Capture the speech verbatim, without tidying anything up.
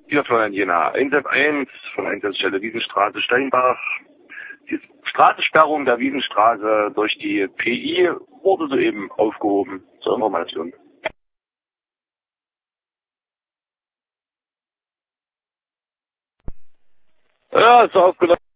Hier Florian Jena, Einsatz eins von Einsatzstelle Wiesenstraße Steinbach. Die Straßensperrung der Wiesenstraße durch die P I wurde soeben aufgehoben. Zur Information. Ja, ist aufgenommen.